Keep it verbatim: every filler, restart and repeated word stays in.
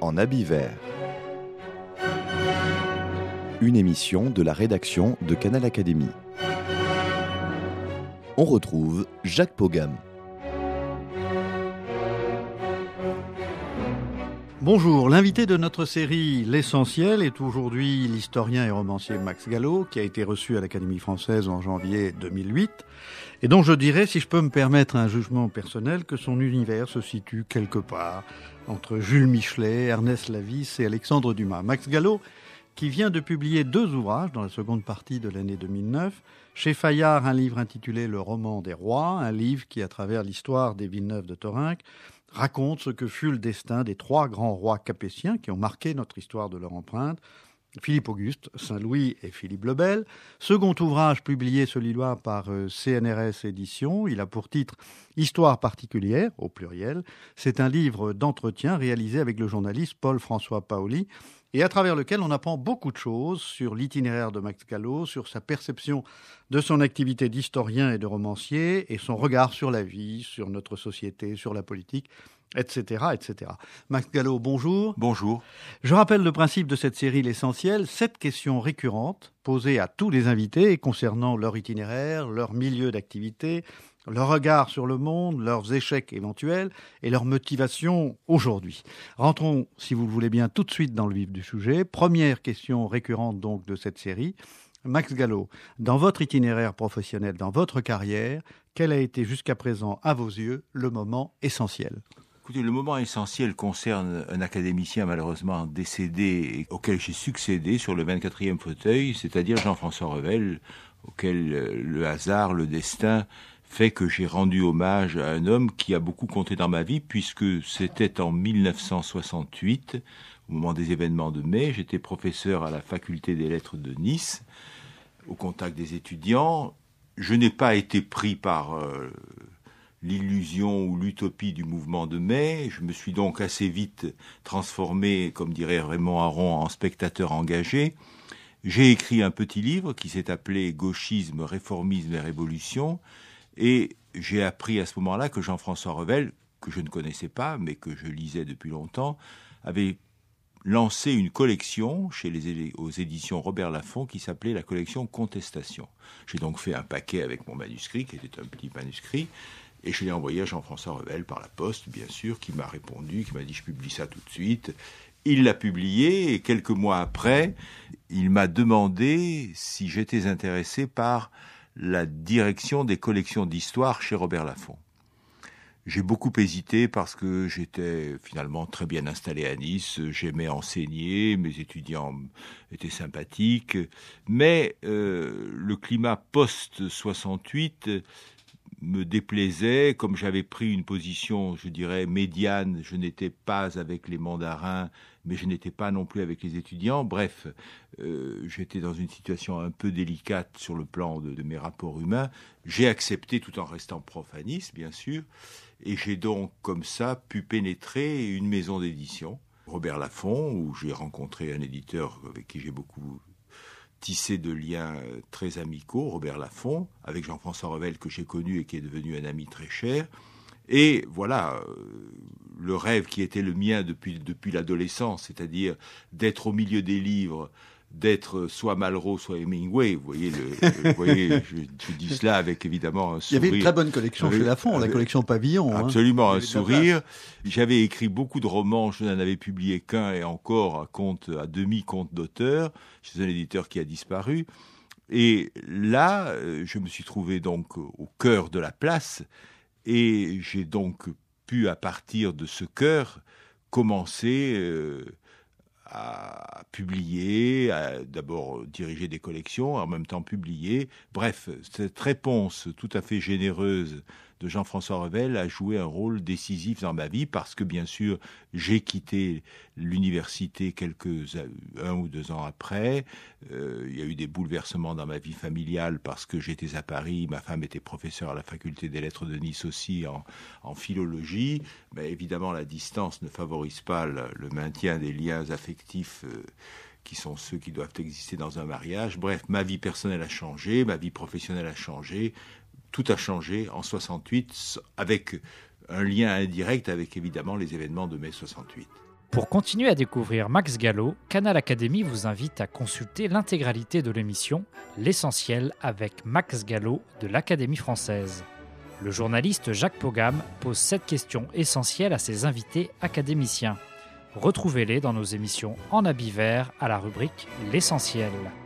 en habit vert. Une émission de la rédaction de Canal Académie. On retrouve Jacques Pogam. Bonjour, l'invité de notre série L'Essentiel est aujourd'hui l'historien et romancier Max Gallo, qui a été reçu à l'Académie française en janvier deux mille huit, et dont je dirais, si je peux me permettre un jugement personnel, que son univers se situe quelque part entre Jules Michelet, Ernest Lavis et Alexandre Dumas. Max Gallo, qui vient de publier deux ouvrages dans la seconde partie de l'année deux mille neuf, chez Fayard, un livre intitulé Le roman des rois, un livre qui, à travers l'histoire des Villeneuve de Thorinque, raconte ce que fut le destin des trois grands rois capétiens qui ont marqué notre histoire de leur empreinte, Philippe Auguste, Saint-Louis et Philippe le Bel. Second ouvrage publié ce Lillois par C N R S Éditions, il a pour titre « Histoire particulière », au pluriel. C'est un livre d'entretien réalisé avec le journaliste Paul-François Paoli, et à travers lequel on apprend beaucoup de choses sur l'itinéraire de Max Gallo, sur sa perception de son activité d'historien et de romancier, et son regard sur la vie, sur notre société, sur la politique, et cetera, et cetera. Max Gallo, bonjour. Bonjour. Je rappelle le principe de cette série L'Essentiel, sept questions récurrentes posées à tous les invités concernant leur itinéraire, leur milieu d'activité, leur regard sur le monde, leurs échecs éventuels et leur motivation aujourd'hui. Rentrons, si vous le voulez bien, tout de suite dans le vif du sujet. Première question récurrente donc de cette série. Max Gallo, dans votre itinéraire professionnel, dans votre carrière, quel a été jusqu'à présent, à vos yeux, le moment essentiel ? Écoutez, le moment essentiel concerne un académicien malheureusement décédé et auquel j'ai succédé sur le vingt-quatrième fauteuil, c'est-à-dire Jean-François Revel, auquel le hasard, le destin fait que j'ai rendu hommage à un homme qui a beaucoup compté dans ma vie, puisque c'était en mille neuf cent soixante-huit, au moment des événements de mai. J'étais professeur à la faculté des lettres de Nice, au contact des étudiants. Je n'ai pas été pris par euh, l'illusion ou l'utopie du mouvement de mai. Je me suis donc assez vite transformé, comme dirait Raymond Aron, en spectateur engagé. J'ai écrit un petit livre qui s'est appelé « Gauchisme, réformisme et révolution ». Et j'ai appris à ce moment-là que Jean-François Revel, que je ne connaissais pas, mais que je lisais depuis longtemps, avait lancé une collection chez les, aux éditions Robert Laffont qui s'appelait la collection Contestation. J'ai donc fait un paquet avec mon manuscrit, qui était un petit manuscrit, et je l'ai envoyé à Jean-François Revel par la poste, bien sûr, qui m'a répondu, qui m'a dit « je publie ça tout de suite ». Il l'a publié, et quelques mois après, il m'a demandé si j'étais intéressé par la direction des collections d'histoire chez Robert Laffont. J'ai beaucoup hésité parce que j'étais finalement très bien installé à Nice, j'aimais enseigner, mes étudiants étaient sympathiques, mais euh, le climat post-soixante-huit me déplaisait, comme j'avais pris une position, je dirais, médiane, je n'étais pas avec les mandarins, mais je n'étais pas non plus avec les étudiants. Bref, euh, j'étais dans une situation un peu délicate sur le plan de, de mes rapports humains. J'ai accepté tout en restant prof à Nice, bien sûr, et j'ai donc, comme ça, pu pénétrer une maison d'édition, Robert Laffont, où j'ai rencontré un éditeur avec qui j'ai beaucoup tissé de liens très amicaux, Robert Laffont, avec Jean-François Revel, que j'ai connu et qui est devenu un ami très cher. Et voilà, euh, le rêve qui était le mien depuis, depuis l'adolescence, c'est-à-dire d'être au milieu des livres, d'être soit Malraux, soit Hemingway. Vous voyez, le, vous voyez je, je dis cela avec évidemment un sourire. Il y avait une très bonne collection chez Laffont, la collection Pavillon. Absolument, hein. un sourire. J'avais écrit beaucoup de romans, je n'en avais publié qu'un et encore à compte, à demi-compte d'auteur, chez un éditeur qui a disparu. Et là, je me suis trouvé donc au cœur de la place. Et j'ai donc pu, à partir de ce cœur, commencer euh, à publier, à d'abord diriger des collections, en même temps publier. Bref, cette réponse tout à fait généreuse de Jean-François Revel a joué un rôle décisif dans ma vie parce que, bien sûr, j'ai quitté l'université quelques un ou deux ans après. Euh, il y a eu des bouleversements dans ma vie familiale parce que j'étais à Paris, ma femme était professeure à la faculté des lettres de Nice aussi en, en philologie. Mais évidemment, la distance ne favorise pas le, le maintien des liens affectifs euh, qui sont ceux qui doivent exister dans un mariage. Bref, ma vie personnelle a changé, ma vie professionnelle a changé. Tout a changé en soixante-huit, avec un lien indirect avec évidemment les événements de mai soixante-huit. Pour continuer à découvrir Max Gallo, Canal Académie vous invite à consulter l'intégralité de l'émission L'Essentiel avec Max Gallo de l'Académie française. Le journaliste Jacques Pogam pose sept questions essentielles à ses invités académiciens. Retrouvez-les dans nos émissions en habit vert à la rubrique L'Essentiel.